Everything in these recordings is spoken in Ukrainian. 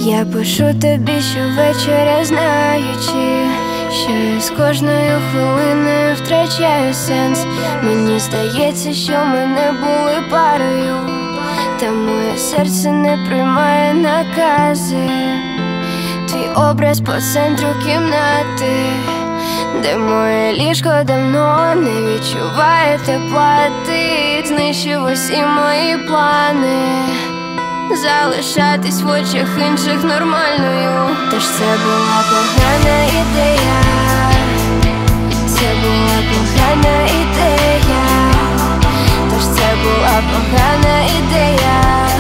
Я пишу тобі щовечора, знаючи, що я з кожною хвилиною втрачаю сенс. Мені здається, що ми не були парою, та моє серце не приймає накази. Твій образ по центру кімнати, де моє ліжко давно не відчуває тепла. Ти знищив усі мої плани, залишатись в очах інших нормальною. Тож це була погана ідея, це була погана ідея, тож це була погана ідея,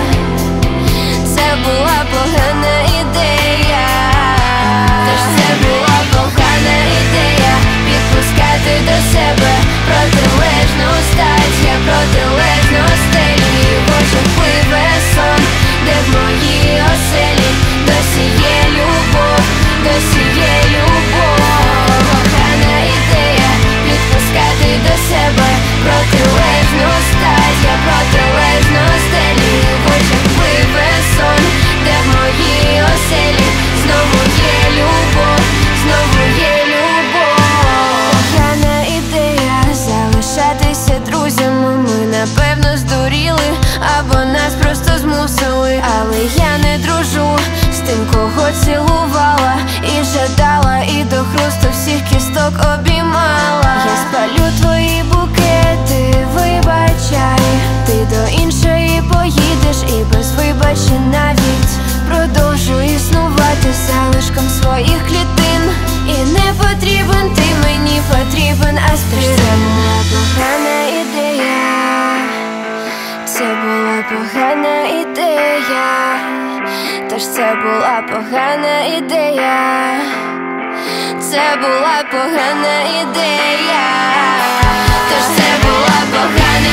це була погана ідея, тож це була погана ідея, підпускати до себе протилежну стать. Я протилежно стелі, в очах пливе сон, де в моїй оселі досі є любов, досі є любов. Погана ідея, підпускати до себе протилежну стать. Я протилежно стелі, в очах пливе сон, де в моїй оселі знову є любов, знову є любов. Погана ідея, залишатися друзями. Ми напевно здуріли, або нас просто змусили. Але я не дружу з тим, кого цілувала і жадала, і до хрусту всіх кісток обіймала. Я спалю твої букети, вибачай, ти до іншої поїдеш і без вибачень навіть продовжу існувати залишком своїх клітин. І не потрібен ти, мені потрібен аспірин. Це була погана ідея, це була погана ідея, тож це була погана ідея, це була погана ідея, тож це була погана